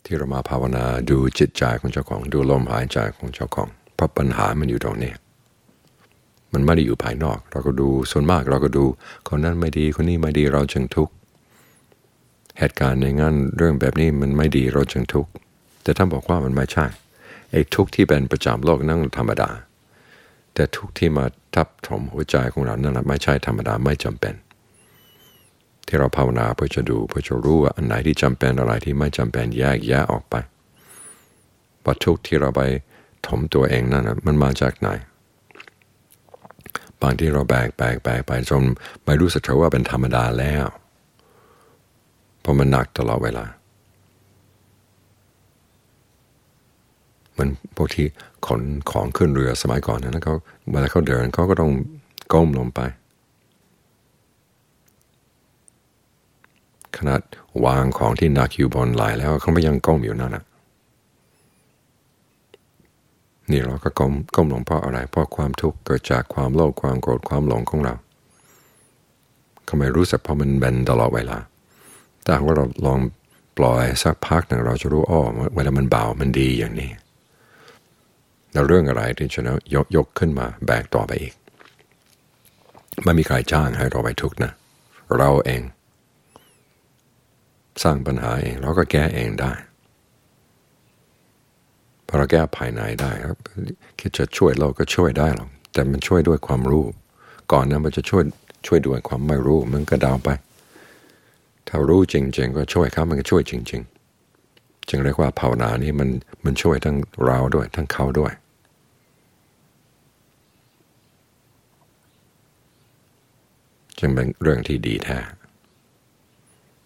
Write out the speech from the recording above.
ที่เรามาภาวนาดูจิตใจของเจ้าของดูลมหายใจของเจ้าของเพราะปัญหามันอยู่ตรงนี้มันไม่ได้อยู่ภายนอกเราก็ดูส่วนมากเราก็ดูคนนั้นไม่ดีคนนี้ไม่ดีเราจึงทุกข์เหตุการณ์ในงานเรื่องแบบนี้มันไม่ดีเราจึงทุกข์แต่ท่านบอกว่ามันไม่ใช่ไอ้ทุกข์ที่เป็นประจำโลกนั่นธรรมดาแต่ทุกข์ที่มาทับถมหัวใจของเรานั่นไม่ใช่ธรรมดาไม่จำเป็นที่เราภาวนาเพื่อจะดูเพื่อจะรู้ว่าอันไหนที่จำเป็นอะไรที่ไม่จำเป็นแยกแยะออกไปว่าทุกข์ที่เราไปถมตัวเองนั่นมันมาจากไหนบางที่เราแบกไปจนไม่รู้สึกว่าเป็นธรรมดาแล้วเพราะมันหนักตลอดเวลามันพวกที่ขนของขึ้นเรือสมัยก่อนนะเขาเวลาเขาเดินเขาก็ต้องก้มลงไปขนาดวางของที่หนักอยู่บนไหล่แล้วเขาไม่ยังก้มอยู่นั่นนะนี่เราก็ก้มลงเพราะอะไรเพราะความทุกข์เกิดจากความโลภความโกรธความหลงของเราเขาไม่รู้สึกเพราะมันเป็นตลอดเวลาแต่ว่าเราลองปล่อยสักพักหนึ่งเราจะรู้เวลามันเบามันดีอย่างนี้แล้วเรื่องอะไรที่จะยกขึ้นมาแบกต่อไปอีกไม่มีใครจ้างให้เราไปทุกข์นะเราเองสร้างปัญหาเองเราก็แก้เองได้พอเราแก้ภายในได้ครับคิดจะช่วยเราก็ช่วยได้หรอกแต่มันช่วยด้วยความรู้ก่อนนะมันจะช่วยด้วยความไม่รู้มันก็ดาวไปถ้ารู้จริงๆก็ช่วยครับมันก็ช่วยจริงๆจึงเรียกว่าภาวนานี้มันช่วยทั้งเราด้วยทั้งเขาด้วยจึงเป็นเรื่องที่ดีแท้